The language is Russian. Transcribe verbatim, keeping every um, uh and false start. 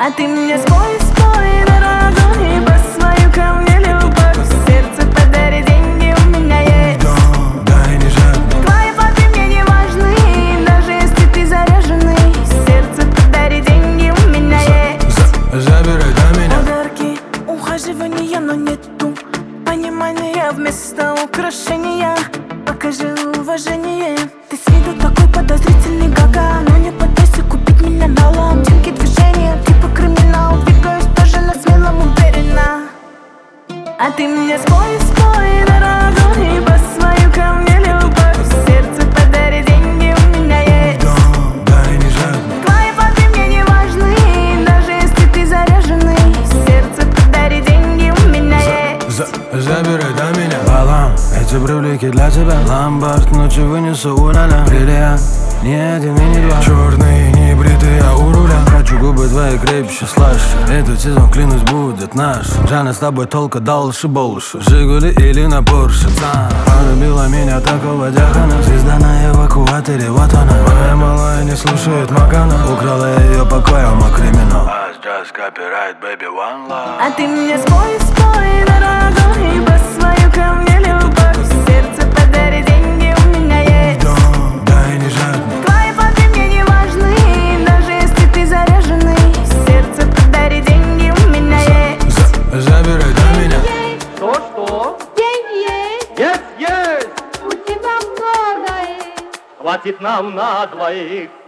А ты мне спой, спой, дорогой, по свою ко мне любовь. Сердце подари, деньги у меня есть. Да, да, и не жадный. Твои фото мне не важны, даже если ты заряженный. Сердце подари, деньги у меня есть. За, забирай до меня. Подарки, ухаживания, но нету понимания вместо украшения. Покажи уважение. Ты с виду такой подозрительный, гага, но не пытайся купить меня налом. Тинки движения, типа криминал. Двигаюсь тоже на смелом, уверенно. А ты мне спой, спой, дорогой, по свою ко мне любовь. Сердце подари, деньги у меня есть. Да, да, и не жадный. Твои фото мне не важны, даже если ты заряженный. Сердце подари, деньги у меня есть. За, забирай до меня. Балам, эти брюлики для тебя. Ломбард ночью вынесу ураля. Бриллиант, не один и не два. Черные, не бритые, а у руля. Хочу губы твои крепче, слаще. Этот сезон, клянусь, будет наш. Жанна, с тобой толка дальше больше. Жигули или на Порше. Полюбила меня такого дякона. Звезда на эвакуаторе, вот она. Моя малая не слушает Макана. Украла я ее покоем, а криминал. Just copyright, baby, one love. А ты мне спой, спой, дорогой, по свою ко мне любовь. Сердце подари, деньги у меня есть. Да, да, и не жадный. Твои фото мне не важны, даже если ты заряженный. Сердце подари, деньги у меня есть. За, забирай до меня. Что, что? Деньги есть, Есть, есть! у тебя много есть. Хватит нам на двоих.